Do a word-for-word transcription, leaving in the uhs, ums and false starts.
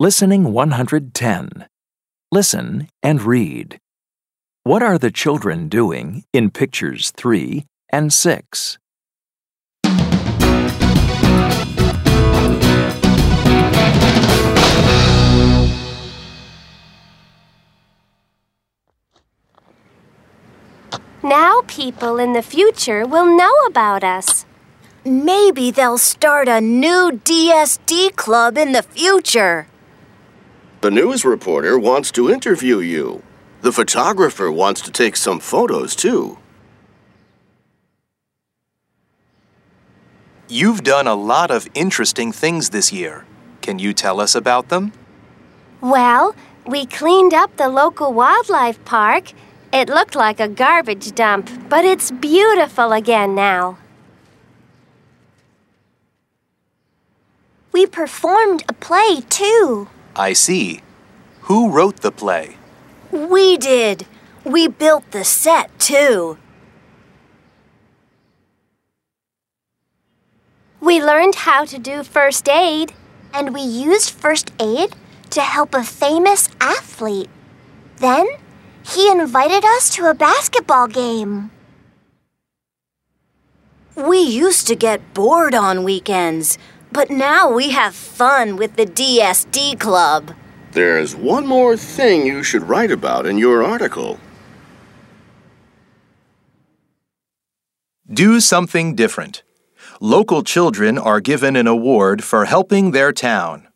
Listening one hundred ten. Listen and read. What are the children doing in pictures three and six? Now people in the future will know about us. Maybe they'll start a new D S D club in the future. The news reporter wants to interview you. The photographer wants to take some photos, too. You've done a lot of interesting things this year. Can you tell us about them? Well, we cleaned up the local wildlife park. It looked like a garbage dump, but it's beautiful again now. We performed a play, too. I see. Who wrote the play? We did. We built the set, too. We learned how to do first aid. And we used first aid to help a famous athlete. Then, he invited us to a basketball game. We used to get bored on weekends, but now we have fun with the D S D club. There's one more thing you should write about in your article. Do something different. Local children are given an award for helping their town.